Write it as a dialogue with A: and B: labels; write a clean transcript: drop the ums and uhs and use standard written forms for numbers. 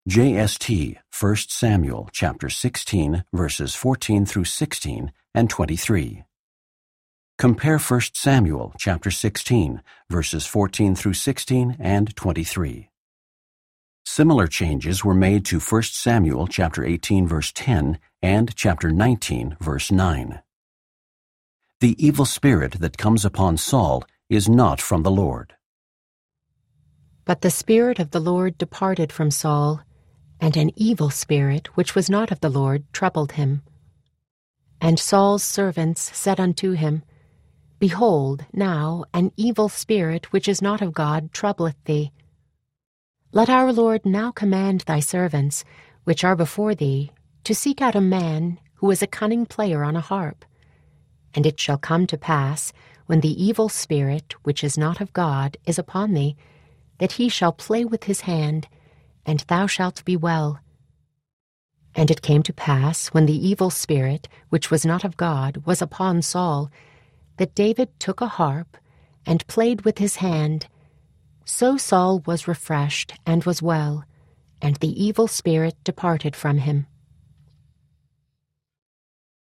A: JST 1 Samuel chapter 16 verses 14 through 16 and 23. Compare 1 Samuel chapter 16 verses 14 through 16 and 23. Similar changes were made to 1 Samuel chapter 18 verse 10 and chapter 19 verse 9. The evil spirit that comes upon Saul is not from the Lord.
B: But the Spirit of the Lord departed from Saul, and an evil spirit, which was not of the Lord, troubled him. And Saul's servants said unto him, Behold, now an evil spirit, which is not of God, troubleth thee. Let our Lord now command thy servants, which are before thee, to seek out a man who is a cunning player on a harp. And it shall come to pass, when the evil spirit, which is not of God, is upon thee, that he shall play with his hand, and thou shalt be well. And it came to pass, when the evil spirit, which was not of God, was upon Saul, that David took a harp, and played with his hand. So Saul was refreshed, and was well, and the evil spirit departed from him.